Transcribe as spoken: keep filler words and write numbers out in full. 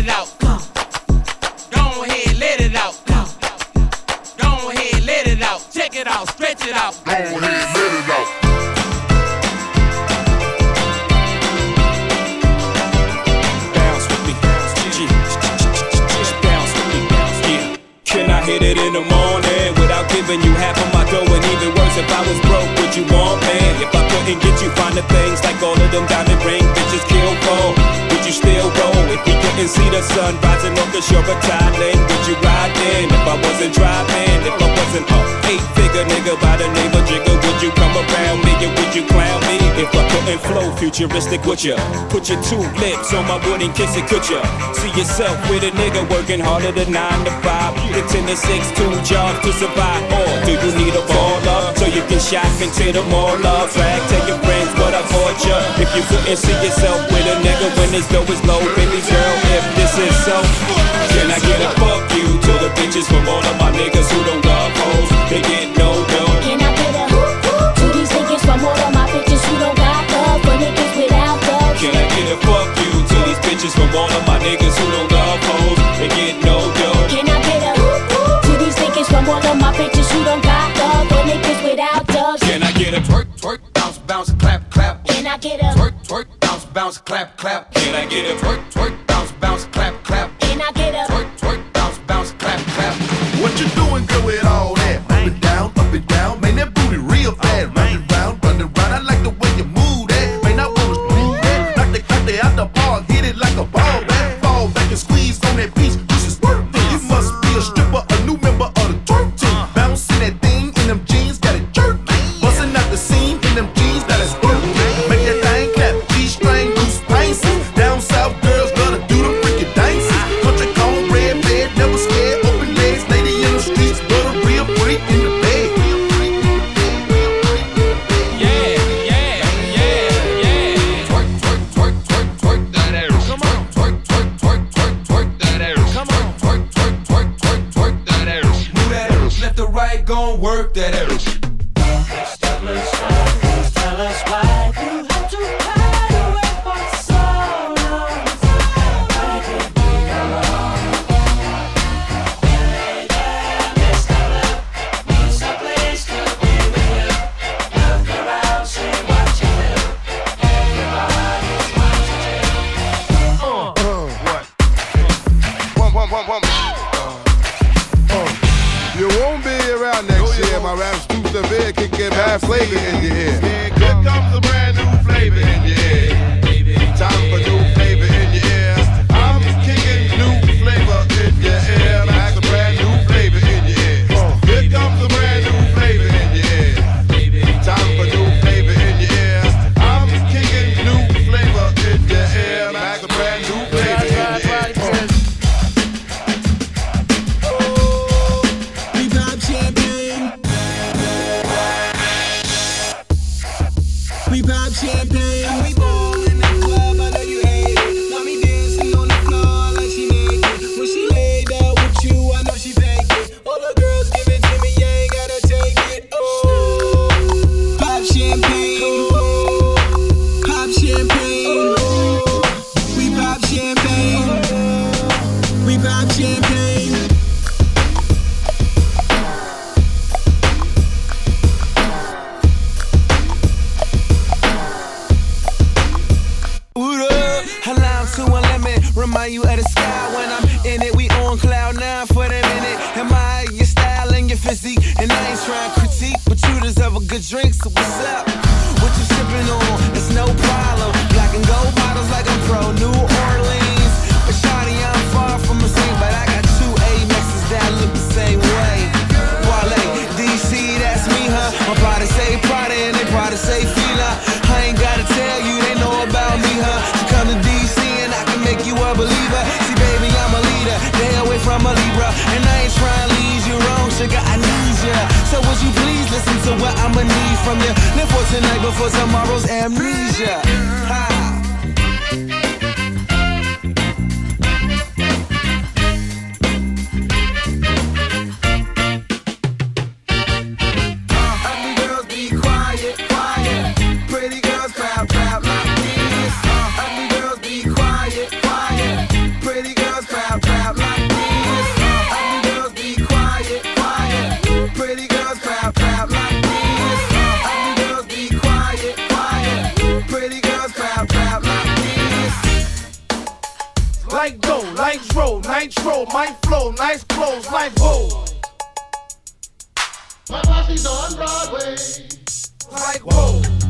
it out. Go ahead, let it out. Go ahead, let it out. Check it out, stretch it out. Go ahead, let it out. Bounce with me, bounce with me, yeah. Can I hit it in the morning without giving you half of my dough? And even worse, if I was broke, would you want me? If I couldn't get you finer things like all of them diamond ring bitches kill for, would you still roll? If we couldn't see the sun rising off the shore of Thailand, would you ride in? If I wasn't driving, if I wasn't a eight-figure nigga by the name of Jigga, would you come around me and would you clown me? If I couldn't flow futuristic, would ya? Put your two lips on my wood and kiss it, could ya? See yourself with a nigga working harder than nine to five, the ten to six, two jobs to survive. Or do you need a baller so you can shop into the mall up? Brag, tell your friends what I bought ya. If you couldn't see yourself with a nigga when his dough is low, baby girl, if this is so, can I get a fuck you to the bitches from all of my niggas who don't love hoes? They get no dough. Can I get a to these niggas from all of my bitches who don't got love for niggas without love? Can I get a fuck you to these bitches from all of my niggas who don't love hoes? They get no dough. Can I get a to these niggas from all of my bitches who don't got love for niggas without love? Can I get a twerk, twerk, bounce, bounce, clap, clap? Can I get a twerk, twerk, bounce, bounce, clap, clap? Can I get a twerk, twerk, bounce, bounce, clap, clap? Can I get a twerk, twerk, bounce, bounce, clap, clap? What you doing, girl, with all that? Up and down, up and down, man, that booty real fast. Running round, running round, I like the way you move that. Man, I wanna screw that. Knock that, knock that out the park, hit it like a ball bat. Fall back and squeeze on that beach, you should squirt it. You must be a stripper, a new member of the twerk team. Bouncing that thing in them jeans, got it jerk. Busting out the seam in them jeans, got it squirt. Make that thing clap, G-string, loose spices. Down south girls love to do the freaking dances. Country corn, red bed, never scared. Open legs, lady in the streets, but a real freak in the bed. Yeah, yeah, yeah, yeah. Twerk, twerk, twerk, twerk, twerk that ass. Come on, twerk, twerk, twerk, twerk, twerk that ass. Come on, twerk, twerk, twerk, twerk, twerk that ass. Move that ass, left to right, gon' work that ass. Tell us why, tell us why you had to hide away for so long. Why did we go wrong? Yeah, Mister Love needs a place to be with you. Look around, see what you do. Everybody's watching you. Uh, uh, what? One, one, one, one. Uh, uh. You won't be around next year. My rap's too severe, can get bad flavor in your ear. Here comes a brand new flavor in your ear. Time for new flavor in your ear. I'm kicking new flavor in your ear. Like a brand new flavor in your ear. Here comes a brand new flavor in your ear. Time for new flavor in your ear. I'm kicking new flavor in your ear. Like a brand new flavor in your ear. We pop champagne. We pop champagne. We ball in the club, I know you hate it. Got me dancing on the floor like she naked. When she laid out with you, I know she fake it. All the girls give it to me, you ain't gotta take it. Oh, pop champagne. Pop champagne. We pop champagne. We pop champagne. Allowed to a limit, remind you of the sky when I'm in it. We on cloud nine for the minute. Admire your style and your physique, and I ain't trying to critique, but you deserve a good drink. So what's up? What you sipping on? It's no problem. Black and gold bottles like I'm pro New Orleans. But shawty, I'm far from a saint, but I got two Amexes that look the same way. Wale, D C, that's me, huh? My body say Prada and they probably say Fila. I ain't gotta tell you, they know about me, huh? So come to D C and I can make you a believer. See, baby, I'm a leader, stay away from a Libra. And I ain't trying to lead you wrong, sugar, I need ya. So would you please listen to what I'ma need from you? Live for tonight before tomorrow's amnesia. Ha. Pretty girls like dough, nitro, nitro, my flow, nice clothes, like whoa. My posse's on Broadway. Like whoa.